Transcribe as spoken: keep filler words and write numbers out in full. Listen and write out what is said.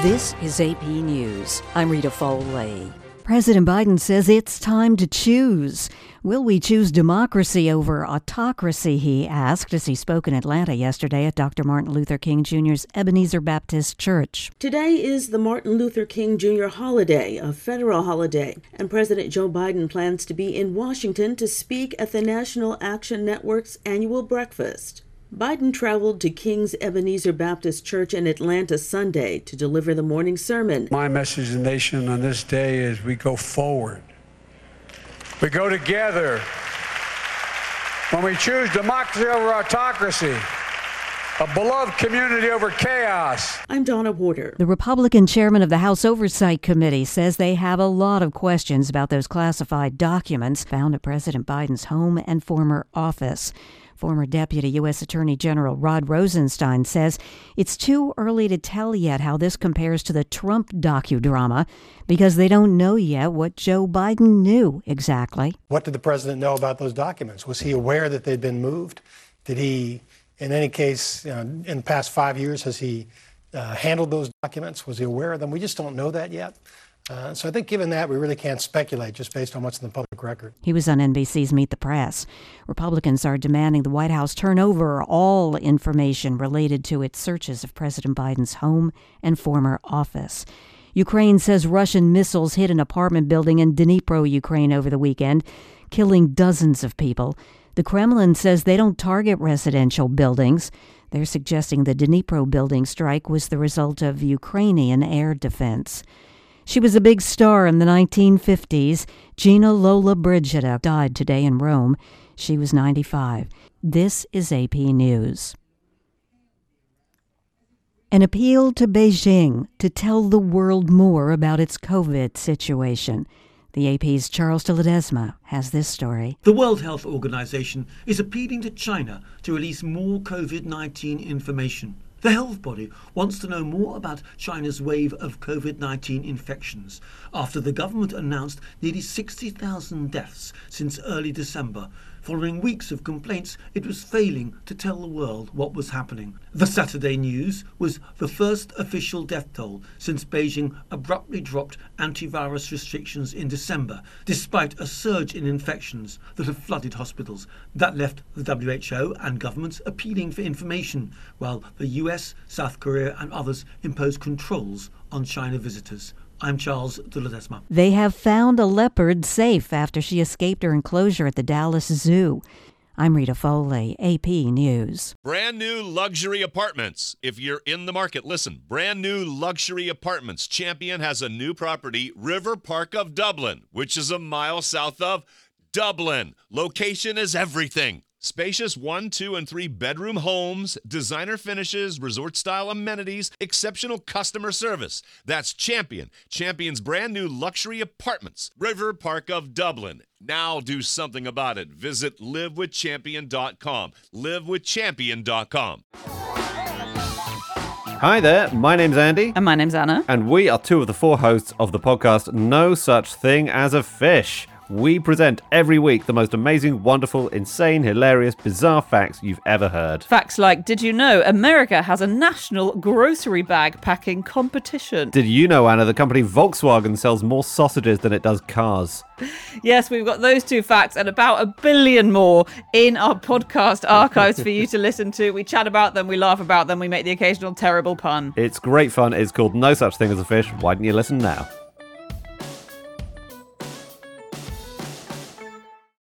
This is A P News. I'm Rita Foley. President Biden says it's time to choose. Will we choose democracy over autocracy, he asked as he spoke in Atlanta yesterday at Doctor Martin Luther King Junior's Ebenezer Baptist Church. Today is the Martin Luther King Junior holiday, a federal holiday, and President Joe Biden plans to be in Washington to speak at the National Action Network's annual breakfast. Biden traveled to King's Ebenezer Baptist Church in Atlanta Sunday to deliver the morning sermon. My message to the nation on this day is we go forward. We go together. When we choose democracy over autocracy, a beloved community over chaos. I'm Donna Porter. The Republican chairman of the House Oversight Committee says they have a lot of questions about those classified documents found at President Biden's home and former office. Former Deputy U S Attorney General Rod Rosenstein says it's too early to tell yet how this compares to the Trump docudrama because they don't know yet what Joe Biden knew exactly. What did the president know about those documents? Was he aware that they'd been moved? Did he, in any case, you know, in the past five years, has he uh, handled those documents? Was he aware of them? We just don't know that yet. Uh, so I think given that, we really can't speculate just based on what's in the public record. He was on N B C's Meet the Press. Republicans are demanding the White House turn over all information related to its searches of President Biden's home and former office. Ukraine says Russian missiles hit an apartment building in Dnipro, Ukraine over the weekend, killing dozens of people. The Kremlin says they don't target residential buildings. They're suggesting the Dnipro building strike was the result of Ukrainian air defense. She was a big star in the nineteen fifties. Gina Lola Brigida died today in Rome. She was ninety-five. This is A P News. An appeal to Beijing to tell the world more about its COVID situation. The A P's Charles de Ledesma has this story. The World Health Organization is appealing to China to release more COVID nineteen information. The health body wants to know more about China's wave of COVID nineteen infections after the government announced nearly sixty thousand deaths since early December, following weeks of complaints it was failing to tell the world what was happening. The Saturday News was the first official death toll since Beijing abruptly dropped antivirus restrictions in December, despite a surge in infections that have flooded hospitals. That left the W H O and governments appealing for information, while the U S, South Korea and others impose controls on China visitors. I'm Charles de Ledesma. They have found a leopard safe after she escaped her enclosure at the Dallas Zoo. I'm Rita Foley, A P News. Brand new luxury apartments. If you're in the market, listen. Brand new luxury apartments. Champion has a new property, River Park of Dublin, which is a mile south of Dublin. Location is everything. Spacious one, two, and three bedroom homes, designer finishes, resort-style amenities, exceptional customer service. That's Champion. Champion's brand new luxury apartments. River Park of Dublin. Now do something about it. Visit live with champion dot com. live with champion dot com. Hi there, my name's Andy. And my name's Anna. And we are two of the four hosts of the podcast No Such Thing as a Fish. We present every week the most amazing, wonderful, insane, hilarious, bizarre facts you've ever heard. Facts like, did you know America has a national grocery bag packing competition? Did you know, Anna, the company Volkswagen sells more sausages than it does cars? Yes, we've got those two facts and about a billion more in our podcast archives for you to listen to. We chat about them, we laugh about them, we make the occasional terrible pun. It's great fun. It's called No Such Thing as a Fish. Why don't you listen now?